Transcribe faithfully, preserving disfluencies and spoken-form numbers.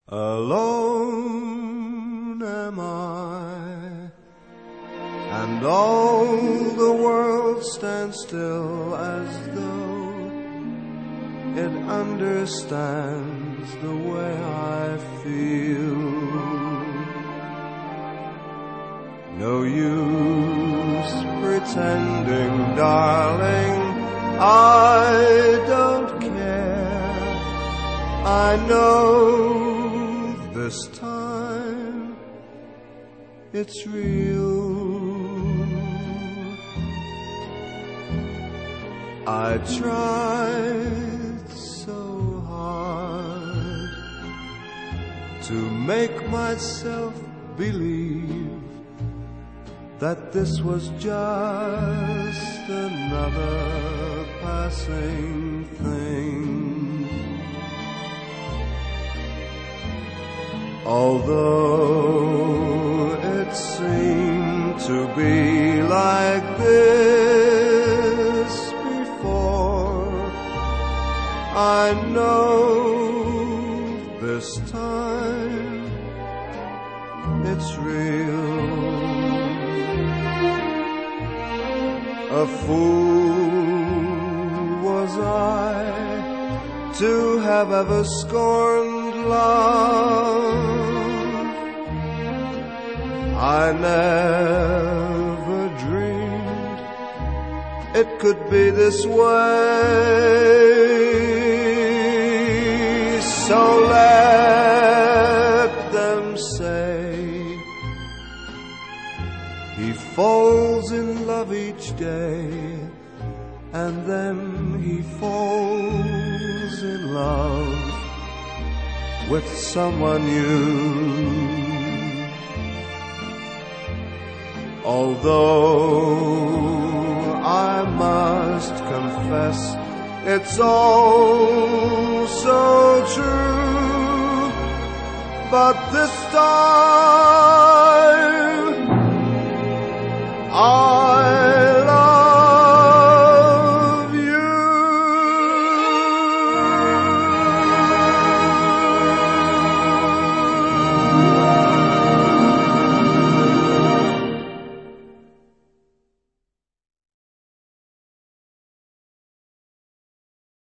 Alone am I, and all the world stands still as though it understands the way I feel. No use pretending, darling, I don't care. I know this time it's real. I tried so hard to make myself believe that this was just another passing thing. Although it seemed to be like this before, I know this time it's real. A fool was I to have ever scorned love. I never dreamed it could be this way. So let them say he falls in love each day, and then he falls in love with someone new. Although I must confess it's all so true, but this time I